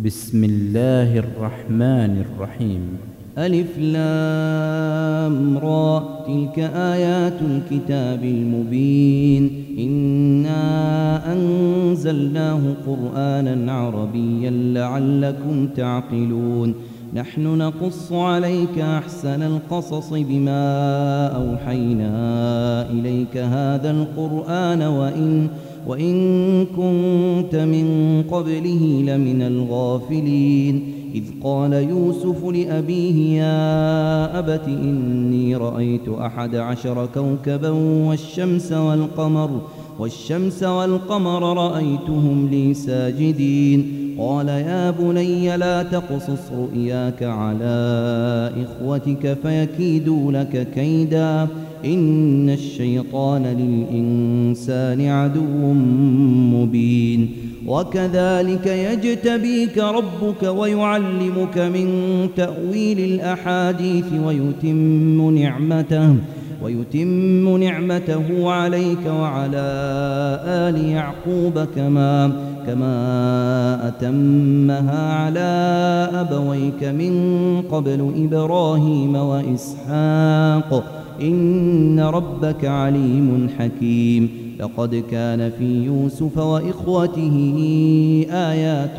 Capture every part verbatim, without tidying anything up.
بسم الله الرحمن الرحيم. ألف لام را، تلك آيات الكتاب المبين. إنا أنزلناه قرآنا عربيا لعلكم تعقلون. نحن نقص عليك أحسن القصص بما أوحينا إليك هذا القرآن وإن وإن كنت من قبله لمن الغافلين. إذ قال يوسف لأبيه يا أبت إني رأيت أحد عشر كوكبا والشمس والقمر والشمس والقمر رأيتهم لي ساجدين. قال يا بني لا تقصص رؤياك على إخوتك فيكيدوا لك كيدا إن الشيطان للإنسان عدو مبين. وكذلك يجتبيك ربك ويعلمك من تأويل الأحاديث ويتم نعمته ويتم نعمته عليك وعلى آل يعقوب كما كما أتمها على أبويك من قبل إبراهيم وإسحاق إن ربك عليم حكيم. لقد كان في يوسف وإخوته آيات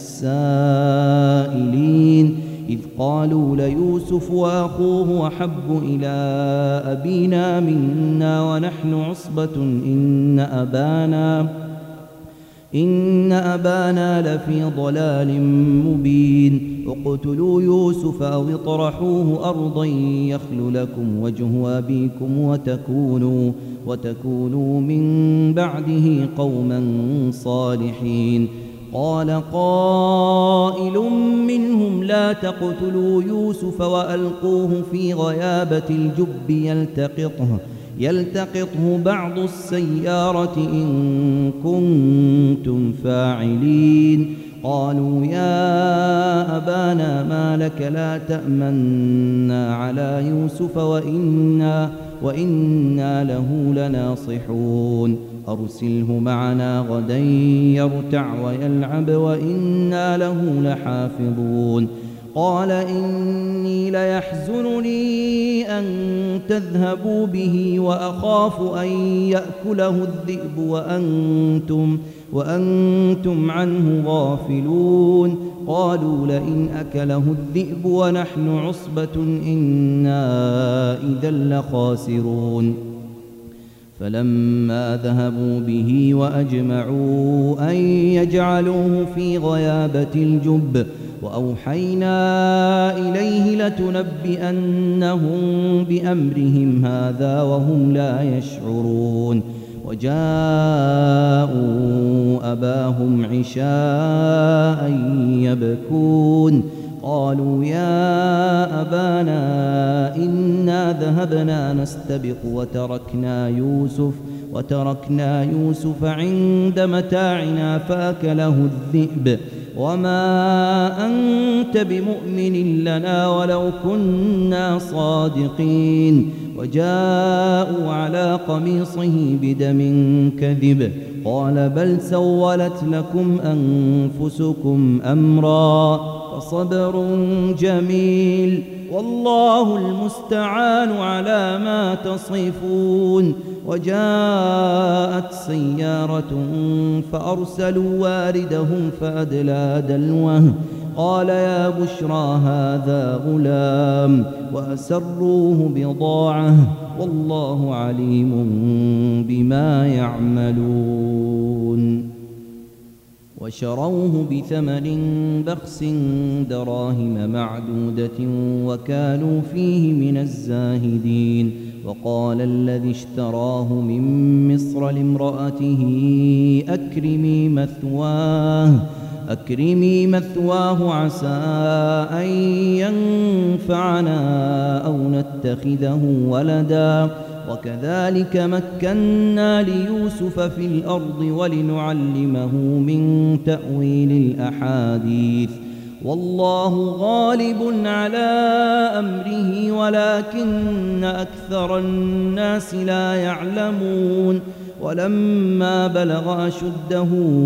للسائلين إذ قالوا ليوسف وأخوه أحب إلى أبينا منا ونحن عصبة إن أبانا إن أبانا لفي ضلال مبين. اقتلوا يوسف أو اطرحوه أرضا يخل لكم وجه أبيكم وتكونوا, وتكونوا من بعده قوما صالحين. قال قائل منهم لا تقتلوا يوسف وألقوه في غيابة الجب يلتقطه يلتقطه بعض السيارة إن كنتم فاعلين. قالوا يا أبانا ما لك لا تأمنا على يوسف وإنا, وإنا له لناصحون. أرسله معنا غدا يرتع ويلعب وإنا له لحافظون. قال إني ليحزنني أن تذهبوا به وأخاف أن يأكله الذئب وأنتم, وأنتم عنه غافلون. قالوا لئن أكله الذئب ونحن عصبة إنا إذا لخاسرون. فلما ذهبوا به وأجمعوا أن يجعلوه في غيابة الجب وأوحينا إليه لتنبئنهم بأمرهم هذا وهم لا يشعرون. وجاءوا أباهم عشاء يبكون. قالوا يا أبانا إنا ذهبنا نستبق وتركنا يوسف وتركنا يوسف عند متاعنا فأكله الذئب وما أنت بمؤمن لنا ولو كنا صادقين. وجاءوا على قميصه بدم كذب قال بل سولت لكم أنفسكم أمرا فصبر جميل والله المستعان على ما تصفون. وجاءت سيارة فأرسلوا واردهم فأدلى دلوه قال يا بشرى هذا غلام وأسروه بضاعة والله عليم بما يعملون. وشروه بثمن بخس دراهم معدودة وكانوا فيه من الزاهدين. وقال الذي اشتراه من مصر لامرأته أكرمي مثواه أكرمي مثواه عسى أن ينفعنا أو نتخذه ولدا. وكذلك مكنا ليوسف في الأرض ولنعلمه من تأويل الأحاديث والله غالب على أمره ولكن أكثر الناس لا يعلمون. ولما بلغ أشده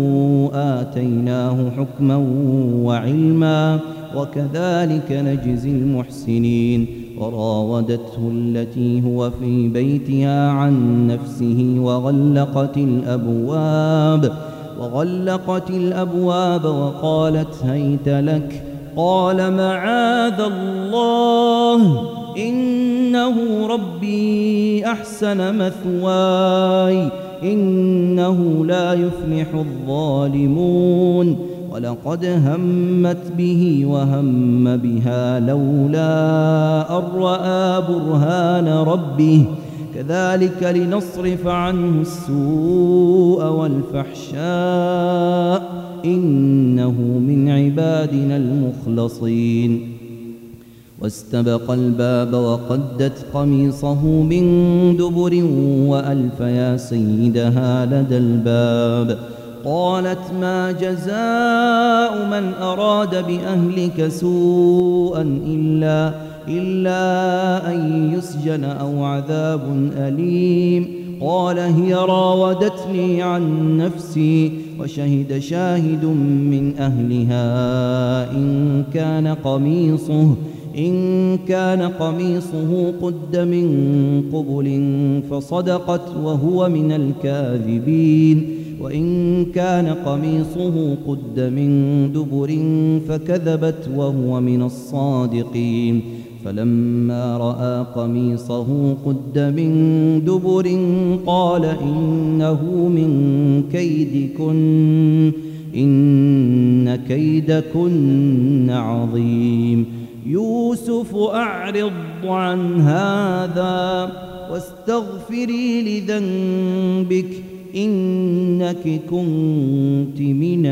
آتيناه حكما وعلما وكذلك نجزي المحسنين وراودته التي هو في بيتها عن نفسه وغلقت الأبواب وغلقت الأبواب وقالت هيت لك قال معاذ الله إنه ربي أحسن مثواي إنه لا يفلح الظالمون ولقد همت به وهم بها لولا أن رأى برهان ربه كذلك لنصرف عنه السوء والفحشاء إنه من عبادنا المخلصين واستبق الباب وقدت قميصه من دبر وألف يا سيدها لدى الباب قالت ما جزاء من أراد بأهلك سوءا إلا, إلا أن يسجن أو عذاب أليم قال هي راودتني عن نفسي وشهد شاهد من أهلها إن كان قميصه إن كان قميصه قد من قبل فصدقت وهو من الكاذبين وإن كان قميصه قد من دبر فكذبت وهو من الصادقين فلما رأى قميصه قد من دبر قال إنه من كيدكن إن كيدكن عظيم يوسف أعرض عن هذا واستغفري لذنبك إنك كنت من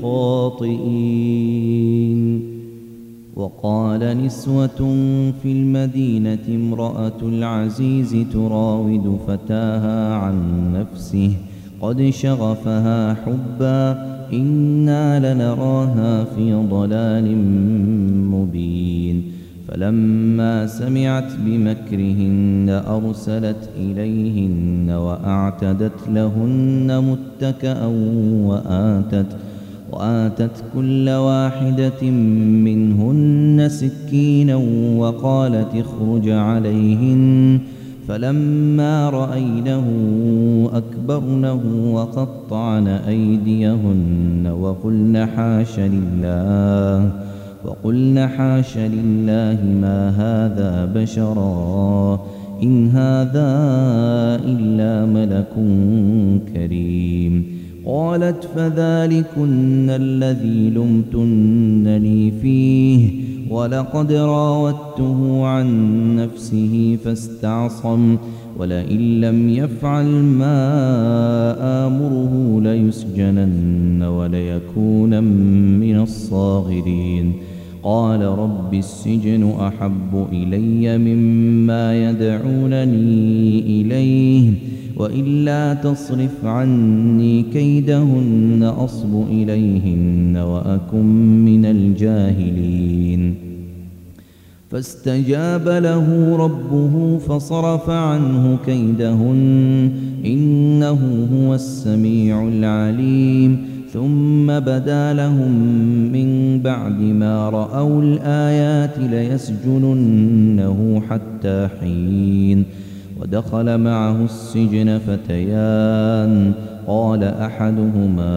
الخاطئين وقال نسوة في المدينة امرأة العزيز تراود فتاها عن نفسه قد شغفها حبا إنا لنراها في ضلال مبين فلما سمعت بمكرهن أرسلت إليهن وأعتدت لهن متكأ وآتت وآتت كل واحدة منهن سكينا وقالت اخرج عليهن فلما رأينه أكبرنه وقطعن أيديهن وقلن حاش لله وقلن حاش لله ما هذا بشرا إن هذا إلا ملك كريم قالت فذلكن الذي لمتنني فيه ولقد راودته عن نفسه فاستعصم ولئن لم يفعل ما آمره ليسجنن وليكون من الصاغرين قال رب السجن أحب إلي مما يدعونني إليه وإلا تصرف عني كيدهن أصب إليهن وأكن من الجاهلين فاستجاب له ربه فصرف عنه كيدهن إنه هو السميع العليم ثم بدا لهم من بعد ما رأوا الآيات ليسجننه حتى حين ودخل معه السجن فتيان قال أحدهما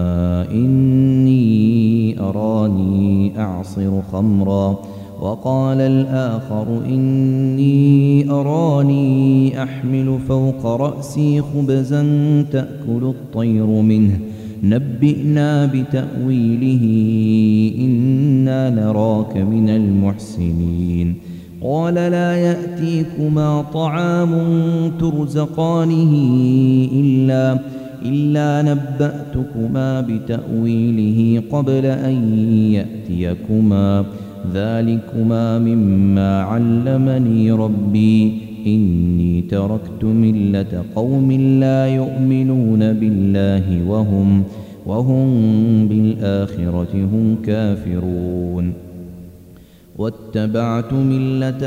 إني أراني أعصر خمرا وقال الآخر إني أراني أحمل فوق رأسي خبزا تأكل الطير منه نبئنا بتأويله إنا نراك من المحسنين قال لا يأتيكما طعام ترزقانه إلا, إلا نبأتكما بتأويله قبل أن يأتيكما ذلكما مما علمني ربي إني تركت ملة قوم لا يؤمنون بالله وهم, وهم بالآخرة هم كافرون واتبعت ملة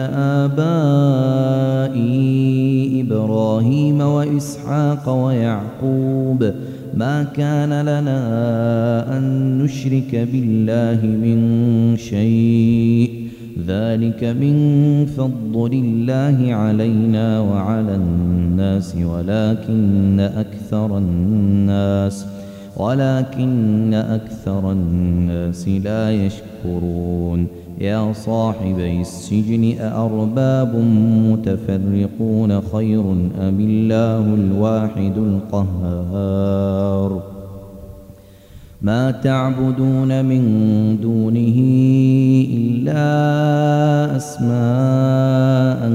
آبائي إبراهيم وإسحاق ويعقوب ما كان لنا أن نشرك بالله من شيء ذلك من فضل الله علينا وعلى الناس ولكن أكثر الناس ولكن أكثر الناس لا يشكرون يا صاحبي السجن أأرباب متفرقون خير أم الله الواحد القهار ما تعبدون من دونه إلا أسماء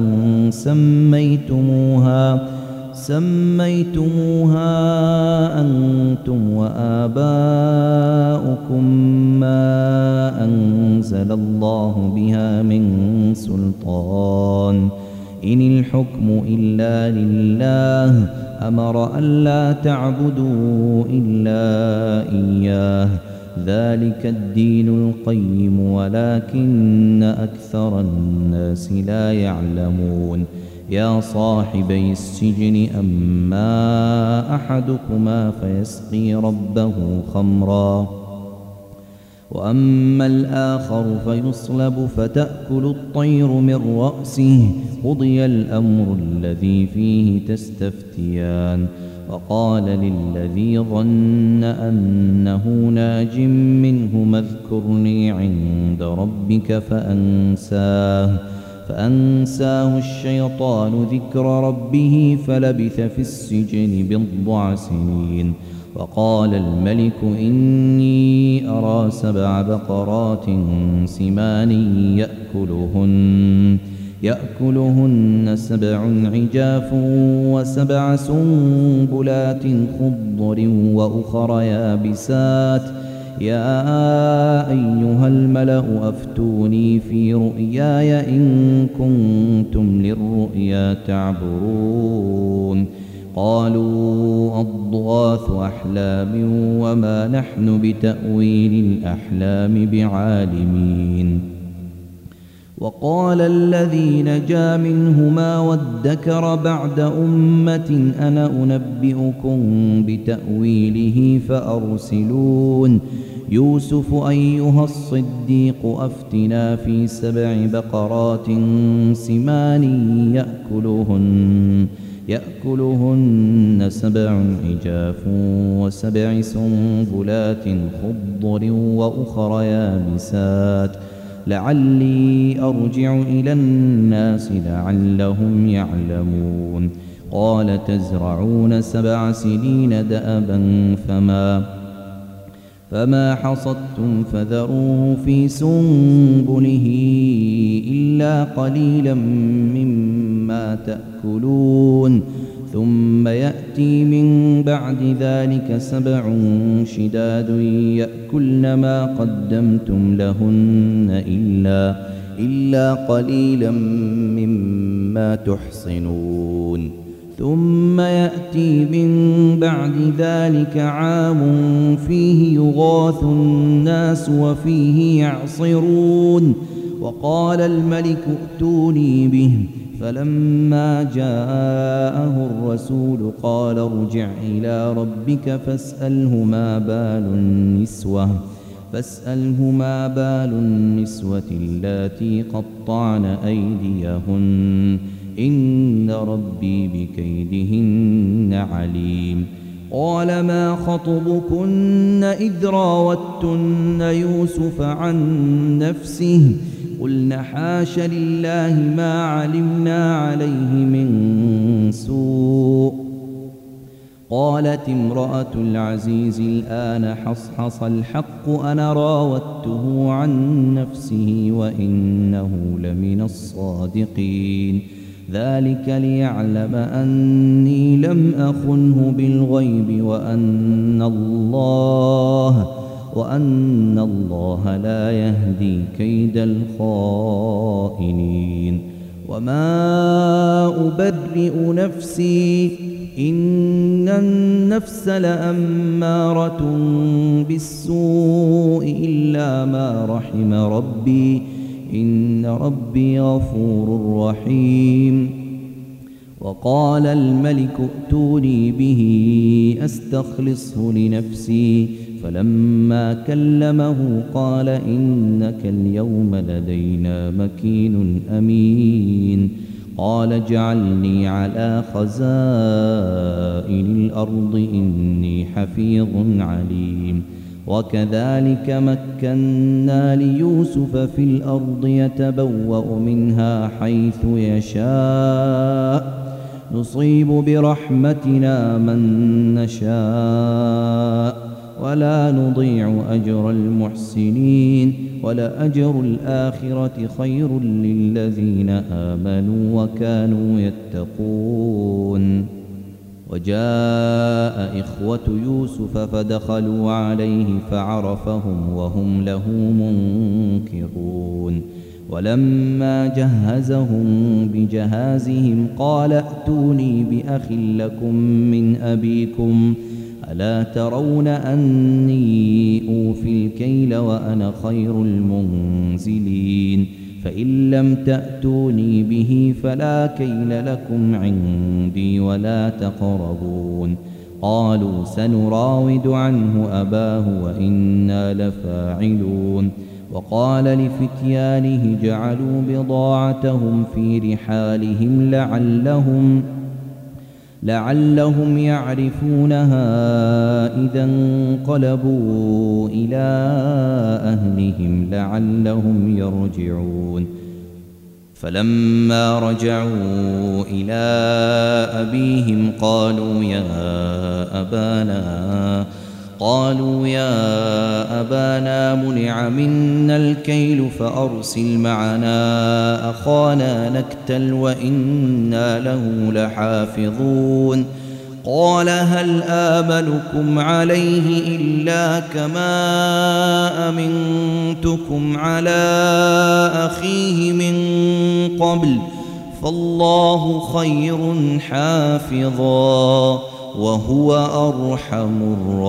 سميتموها سميتموها أنتم وآباؤكم ما أنزل الله بها من سلطان إن الحكم إلا لله أمر ألا تعبدوا إلا إياه ذلك الدين القيم ولكن أكثر الناس لا يعلمون يا صاحبي السجن أما أحدكما فيسقي ربه خمرا وأما الآخر فيصلب فتأكل الطير من رأسه قضي الأمر الذي فيه تستفتيان وقال للذي ظن أنه ناج منه اذكرني عند ربك فأنساه فأنساه الشيطان ذكر ربه فلبث في السجن بضع سنين وقال الملك إني أرى سبع بقرات سمان يأكلهن يأكلهن سبع عجاف وسبع سنبلات خضر وأخر يابسات يا أيها الملأ أفتوني في رؤياي إن كنتم للرؤيا تعبرون قالوا أضغاث أحلام وما نحن بتأويل الأحلام بعالمين وقال الذي نجا منهما وادكر بعد أمة أنا أنبئكم بتأويله فأرسلون يوسف أيها الصديق أفتنا في سبع بقرات سمان يأكلهن يأكلهن سبع عجاف وسبع سنبلات خضر وأخر يابسات لعلي أرجع إلى الناس لعلهم يعلمون قال تزرعون سبع سنين دأبا فما فما حصدتم فذروه في سنبله إلا قليلا مما تأكلون ثم يأتي من بعد ذلك سبع شداد يأكلن ما قدمتم لهن إلا, إلا قليلا مما تحصنون ثم يأتي من بعد ذلك عام فيه يغاث الناس وفيه يعصرون وقال الملك ائتوني به فلما جاءه الرسول قال ارجع إلى ربك فاسأله ما بال النسوة فاسأله ما بال النسوة اللاتي قطعن أيديهن إن ربي بكيدهن عليم قال ما خطبكن إذ راوتن يوسف عن نفسه قلنا حاش لله ما علمنا عليه من سوء قالت امرأة العزيز الآن حصحص الحق أنا راودته عن نفسه وإنه لمن الصادقين ذلك ليعلم أني لم أخنه بالغيب وأن الله وأن الله لا يهدي كيد الخائنين وما أبرئ نفسي إن النفس لأمارة بالسوء إلا ما رحم ربي إن ربي غفور رحيم. وقال الملك ائتوني به أستخلصه لنفسي، فلما كلمه قال إنك اليوم لدينا مكين أمين. قال اجعلني على خزائن الأرض إني حفيظ عليم. وكذلك مكنا ليوسف في الأرض يتبوأ منها حيث يشاء نصيب برحمتنا من نشاء ولا نضيع أجر المحسنين، ولأجر الآخرة خير للذين آمنوا وكانوا يتقون. وجاء إخوة يوسف فدخلوا عليه فعرفهم وهم له منكرون. ولما جهزهم بجهازهم قال ائتوني بأخ لكم من أبيكم ألا ترون أني أوفي الكيل وأنا خير المنزلين، فإن لم تأتوني به فلا كيل لكم عندي ولا تقربون. قالوا سنراود عنه أباه وإنا لفاعلون. وقال لفتيانه جعلوا بضاعتهم في رحالهم لعلهم لعلهم يعرفونها إذا انقلبوا إلى أهلهم لعلهم يرجعون. فلما رجعوا إلى أبيهم قالوا يا أبانا قالوا يا أبانا منع منا الكيل فأرسل معنا أخانا نكتل وإنا له لحافظون. قال هل آمنكم عليه إلا كما أمنتكم على أخيه من قبل، فالله خير حافظا وهو أرحم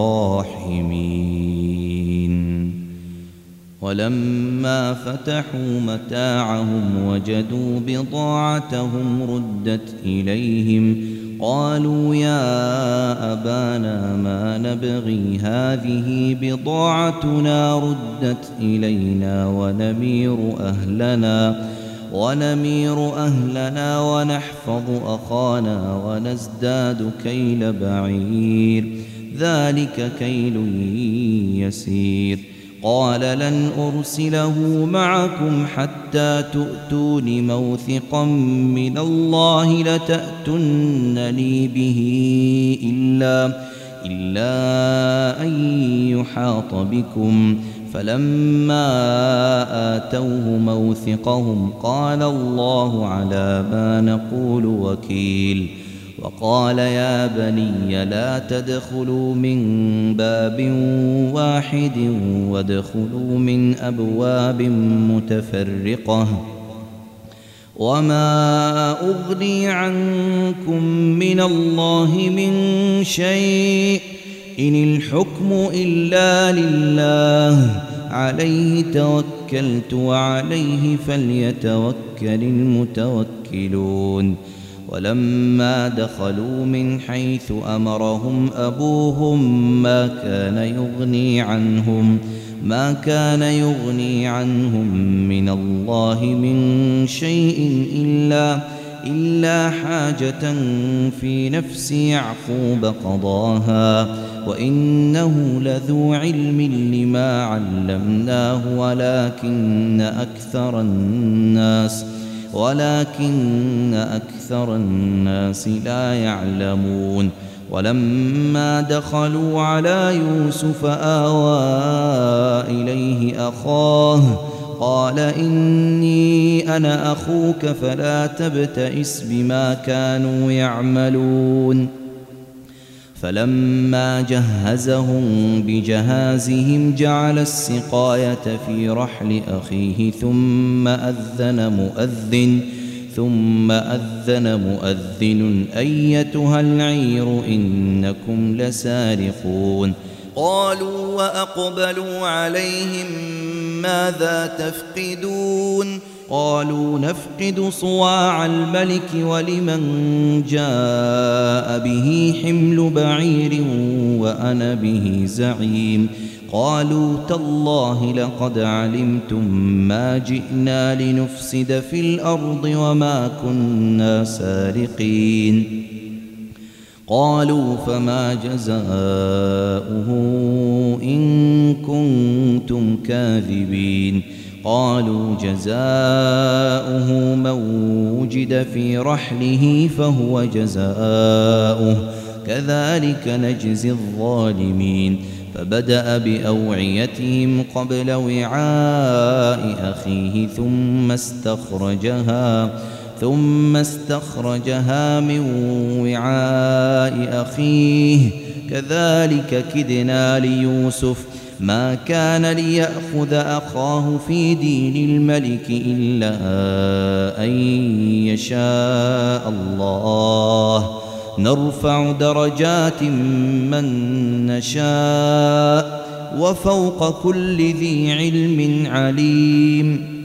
الراحمين. ولما فتحوا متاعهم وجدوا بضاعتهم ردت إليهم قالوا يا أبانا ما نبغي هذه بضاعتنا ردت إلينا ونمير أهلنا ونمير أهلنا ونحفظ أخانا ونزداد كيل بعير ذلك كيل يسير. قال لن أرسله معكم حتى تؤتون موثقا من الله لتأتونني به إلا, إلا أن يحاط بكم. فلما آتوه موثقهم قال الله على ما نقول وكيل. وقال يا بني لا تدخلوا من باب واحد وادخلوا من أبواب متفرقة وما أغني عنكم من الله من شيء إن الحكم إلا لله عليه توكلت وعليه فليتوكل المتوكلون. ولما دخلوا من حيث أمرهم أبوهم ما كان يغني عنهم ما كان يغني عنهم من الله من شيء إلا إلا حاجة في نفس يعقوب قضاها وإنه لذو علم لما علمناه ولكن أكثر الناس ولكن أكثر الناس لا يعلمون. ولما دخلوا على يوسف آوى إليه أخاه قال إني أنا أخوك فلا تبتئس بما كانوا يعملون. فلما جهزهم بجهازهم جعل السقاية في رحل أخيه ثم أذن مؤذن ثم أذن مؤذن أيتها العير إنكم لسارقون. قالوا وأقبلوا عليهم ماذا تفقدون؟ قالوا نفقد صواع الملك ولمن جاء به حمل بعير وأنا به زعيم. قالوا تالله لقد علمتم ما جئنا لنفسد في الأرض وما كنا سارقين. قالوا فما جزاؤه إن كنتم كاذبين؟ قالوا جزاؤه من وجد في رحله فهو جزاؤه كذلك نجزي الظالمين. فبدأ بأوعيتهم قبل وعاء أخيه ثم استخرجها ثم استخرجها من وعاء أخيه كذلك كدنا ليوسف ما كان ليأخذ أخاه في دين الملك إلا أن يشاء الله نرفع درجات من نشاء وفوق كل ذي علم عليم.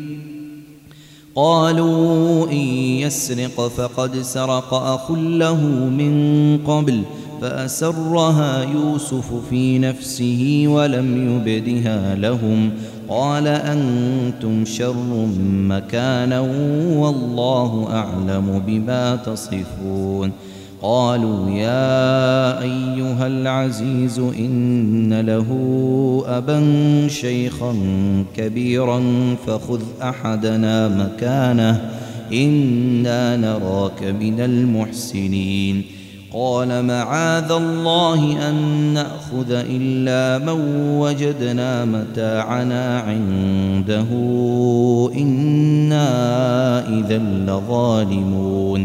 قالوا إن يسرق فقد سرق أخ له من قبل فأسرها يوسف في نفسه ولم يبدها لهم. قال أنتم شر مكانا والله أعلم بما تصفون. قالوا يا أيها العزيز إن له أبا شيخا كبيرا فخذ أحدنا مكانه إنا نراك من المحسنين. قال معاذ الله أن نأخذ إلا من وجدنا متاعنا عنده إنا إذا لظالمون.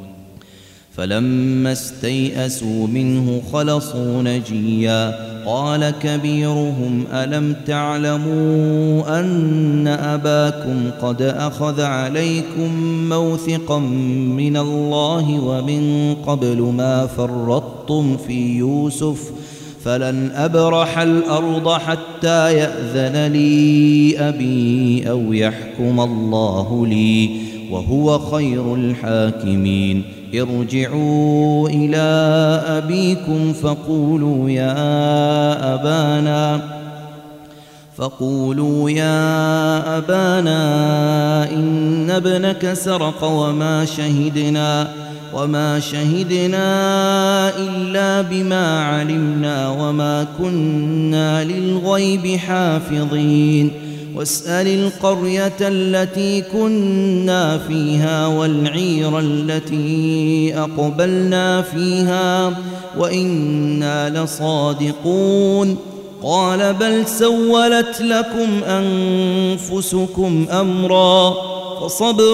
فلما استيئسوا منه خلصوا نجيا. قال كبيرهم ألم تعلموا أن أباكم قد أخذ عليكم موثقا من الله ومن قبل ما فرطتم في يوسف فلن أبرح الأرض حتى يأذن لي أبي أو يحكم الله لي وهو خير الحاكمين. ارجعوا إلى أبيكم فقولوا يا أبانا فقولوا يا أبانا إن ابنك سرق وما شهدنا وما شهدنا إلا بما علمنا وما كنا للغيب حافظين. واسأل القرية التي كنا فيها والعير التي أقبلنا فيها وإنا لصادقون. قال بل سولت لكم أنفسكم أمرا فصبر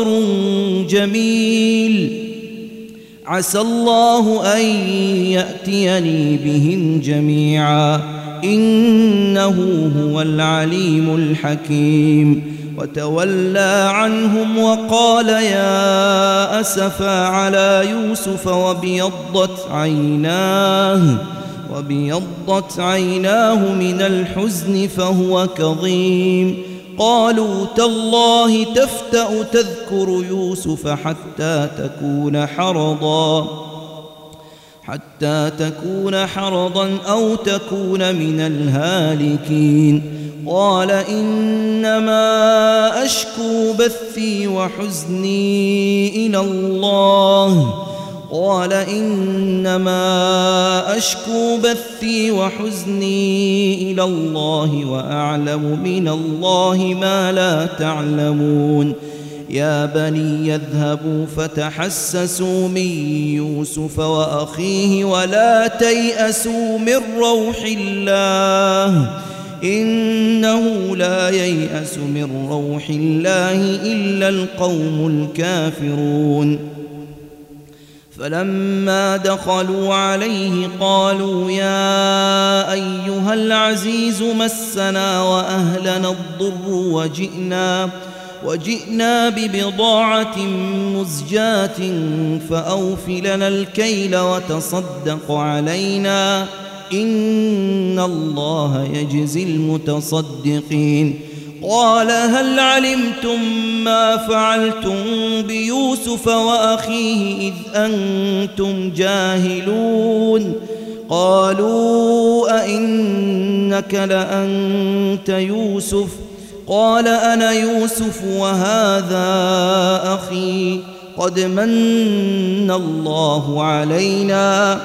جميل عسى الله أن يأتيني بهم جميعا إنه هو العليم الحكيم. وتولى عنهم وقال يا أسفا على يوسف وابيضت عيناه وابيضت عيناه من الحزن فهو كظيم. قالوا تالله تفتأ تذكر يوسف حتى تكون حرضا حتى تكون حرضا أو تكون من الهالكين. قال إنما أشكو بثي وحزني إلى الله قال إنما أشكو بثي وحزني إلى الله وأعلم من الله ما لا تعلمون. يا بني يذهبوا فتحسسوا من يوسف وأخيه ولا تيأسوا من روح الله إنه لا ييأس من روح الله إلا القوم الكافرون. فلما دخلوا عليه قالوا يا أيها العزيز مسنا وأهلنا الضر وجئنا وجئنا ببضاعة مزجاة فأوف لنا الكيل وتصدق علينا إن الله يجزي المتصدقين. قال هل علمتم ما فعلتم بيوسف وأخيه إذ أنتم جاهلون قالوا أئنك لأنت يوسف قال أنا يوسف وهذا أخي قد من الله علينا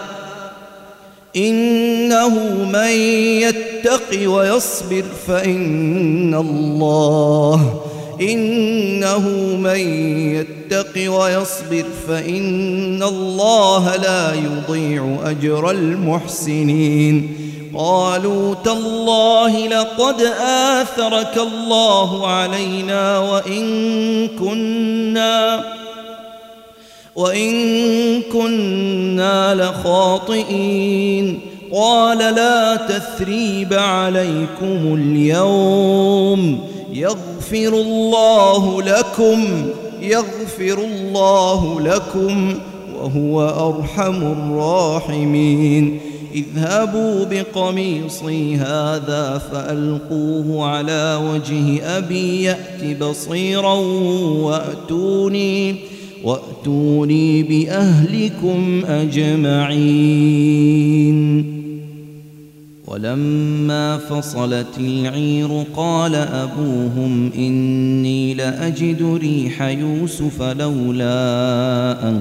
إنه من يتق ويصبر فإن الله إنه من يتق ويصبر فإن الله لا يضيع أجر المحسنين قالوا تالله لقد آثرك الله علينا وإن كنا وإن كنا لخاطئين قال لا تثريب عليكم اليوم يغفر الله لكم يغفر الله لكم وهو أرحم الراحمين اذهبوا بقميصي هذا فألقوه على وجه أبي يأت بصيرا وأتوني وأتوني بأهلكم أجمعين ولما فصلت العير قال أبوهم إني لأجد ريح يوسف لولا أن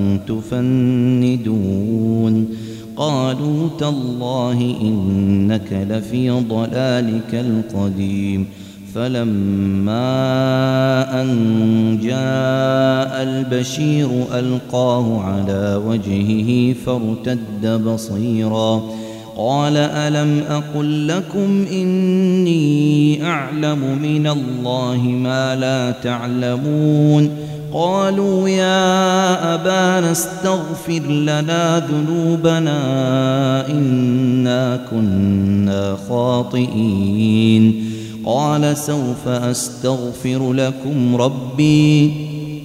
تفندون قالوا تالله إنك لفي ضلالك القديم فلما أن جاء البشير ألقاه على وجهه فارتد بصيرا قال ألم أقل لكم إني أعلم من الله ما لا تعلمون قالوا يا أبانا استغفر لنا ذنوبنا إنا كنا خاطئين قال سوف أستغفر لكم ربي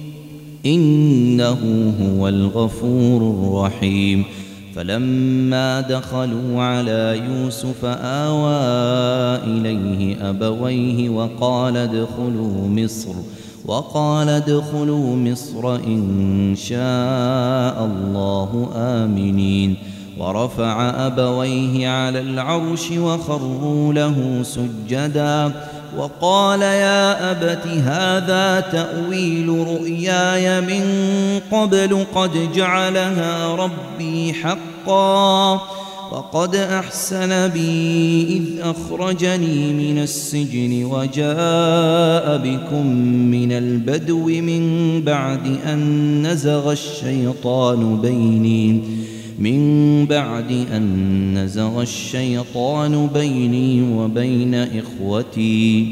إنه هو الغفور الرحيم فلما دخلوا على يوسف آوى إليه أبويه وقال ادخلوا مصر وقال ادخلوا مصر إن شاء الله آمنين ورفع أبويه على العرش وخروا له سجدا وقال يا أبت هذا تأويل رؤياي من قبل قد جعلها ربي حقا وقد أحسن بي إذ أخرجني من السجن وجاء بكم من البدو من بعد أن نزغ الشيطان بيني من بعد أن نزغ الشيطان بيني وبين إخوتي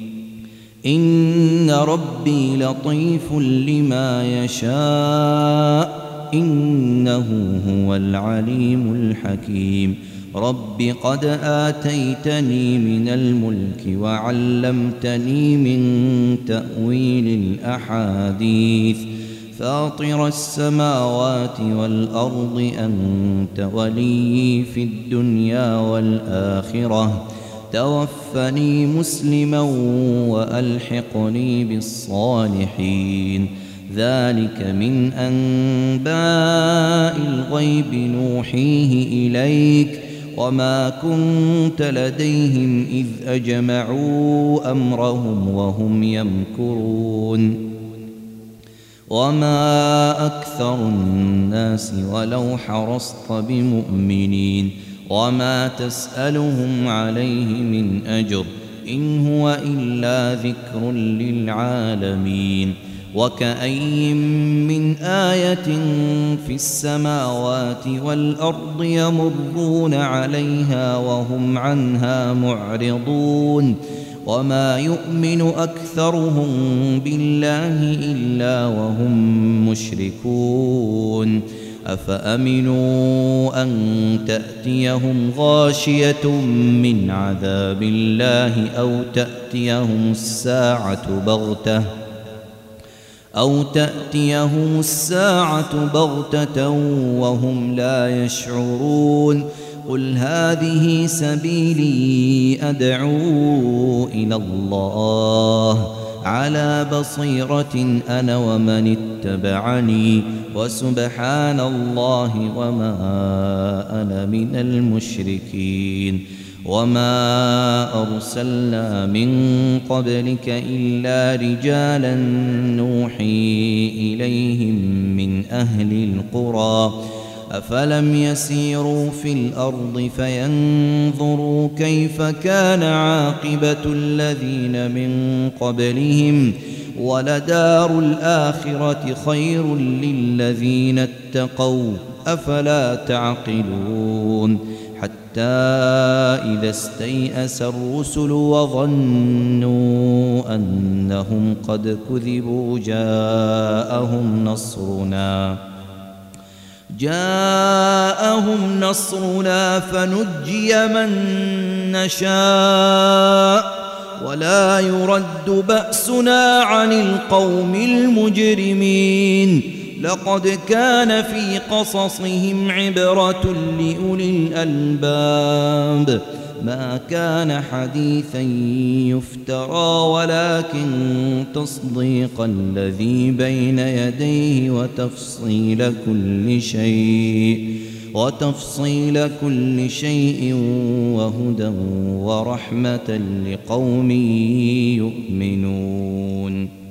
إن ربي لطيف لما يشاء إنه هو العليم الحكيم رب قد آتيتني من الملك وعلمتني من تأويل الأحاديث فاطر السماوات والأرض أنت ولي في الدنيا والآخرة توفني مسلما وألحقني بالصالحين ذلك من أنباء الغيب نوحيه إليك وما كنت لديهم إذ أجمعوا أمرهم وهم يمكرون وما أكثر الناس ولو حرصت بمؤمنين وما تسألهم عليه من أجر إن هو إلا ذكر للعالمين وكأي من آية في السماوات والأرض يمرون عليها وهم عنها معرضون وما يؤمن أكثرهم بالله إلا وهم مشركون أفأمنوا أن تأتيهم غاشية من عذاب الله أو تأتيهم الساعة بغتة أو تأتيهم الساعة بغتة وهم لا يشعرون قل هذه سبيلي أدعو إلى الله على بصيرة أنا ومن اتبعني وسبحان الله وما أنا من المشركين وما أرسلنا من قبلك إلا رجالا نوحي إليهم من أهل القرى أفلم يسيروا في الأرض فينظروا كيف كان عاقبة الذين من قبلهم ولدار الآخرة خير للذين اتقوا أفلا تعقلون حتى إذا استيأس الرسل وظنوا أنهم قد كذبوا جاءهم نصرنا جاءهم نصرنا فنجي من نشاء ولا يرد بأسنا عن القوم المجرمين لقد كان في قصصهم عبرة لأولي الألباب ما كان حديثا يفترى ولكن تصديق الذي بين يديه وتفصيل كل شيء وتفصيل كل شيء وهدى ورحمة لقوم يؤمنون.